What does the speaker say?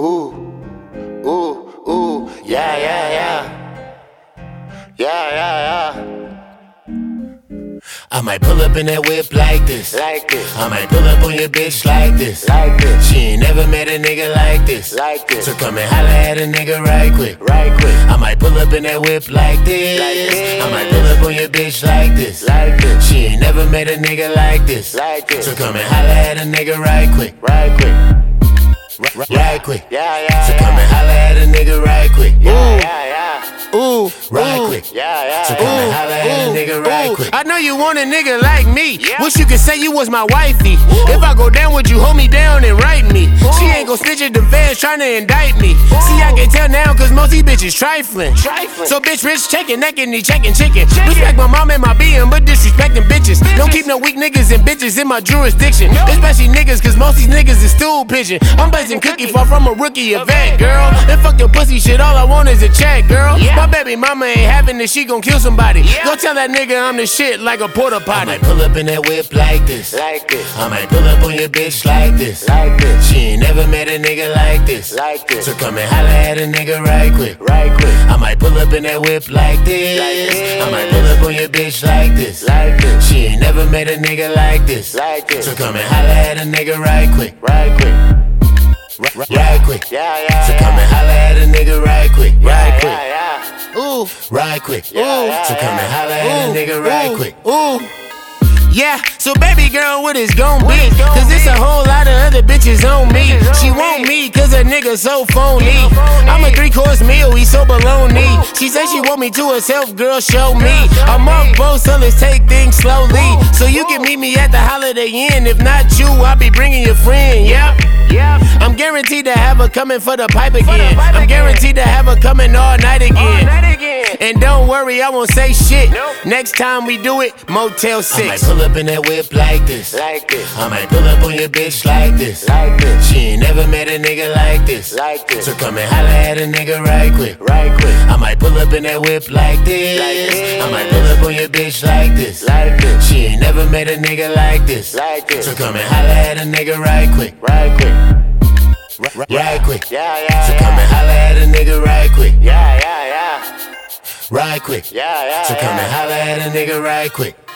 Ooh, ooh, ooh, yeah, yeah, yeah. Yeah, yeah, yeah. I might pull up in that whip like this. I might pull up on your bitch like this. She ain't never met a nigga like this. So come and holla at a nigga right quick. I might pull up in that whip like this. I might pull up on your bitch like this. She ain't never met a nigga like this. So come and holla at a nigga right quick. Right quick. So come and holla at a nigga right quick. Ooh, right quick. So come and holla at a nigga right quick. I know you want a nigga like me. Wish you could say you was my wifey. If I go down, would you hold me down and write me? She ain't gon' snitch at the feds tryna indict me. See, I can tell now cause most these bitches trifling. So bitch rich checking neck and he checking chicken. Respect my mom and my BM, but disrespecting bitches. Don't keep no weak niggas and bitches in my jurisdiction. Especially niggas cause most these niggas is stool pigeon. I'm blazing cookie far from a rookie event, girl. And fuck your pussy shit, all I want is a check, girl. My baby mama ain't having it, she gon' kill somebody. Go tell that nigga I'm the shit like a porta potty. I might pull up in that whip like this. I might pull up on your bitch like this. She ain't never met a nigga like this. So come and holla at a nigga right quick. I might pull up in that whip like this. I might pull up on your bitch like this. She ain't never met a nigga like this. So come and holla at a nigga right quick. Right quick. So come and holla at a nigga right quick. Ooh, right quick. So come and holla at a nigga right quick. Ooh. Yeah, so baby girl, what it's gon' be? Cause it's a whole lot of other bitches on me. She want me cause a nigga so phony. I'm a 3-course meal, we so baloney. She said she want me to herself, girl, show me. I'm off both, so let's take things slowly. So you can meet me at the Holiday Inn. If not you, I'll be bringing your friend, yep. I'm guaranteed to have her coming for the pipe again. I'm guaranteed to have her coming all night again. And don't worry, I won't say shit. Next time we do it, Motel 6. I might pull up in that whip like this. I might pull up on your bitch like this. She ain't never met a nigga like this. So come and holla at a nigga right quick. I might pull up in that whip like this. I might pull up on your bitch like this. She ain't never met a nigga like this. So come and holla at a nigga right quick. Right quick. So come and holla at a nigga right quick. Right quick. So come and holla at a nigga right quick.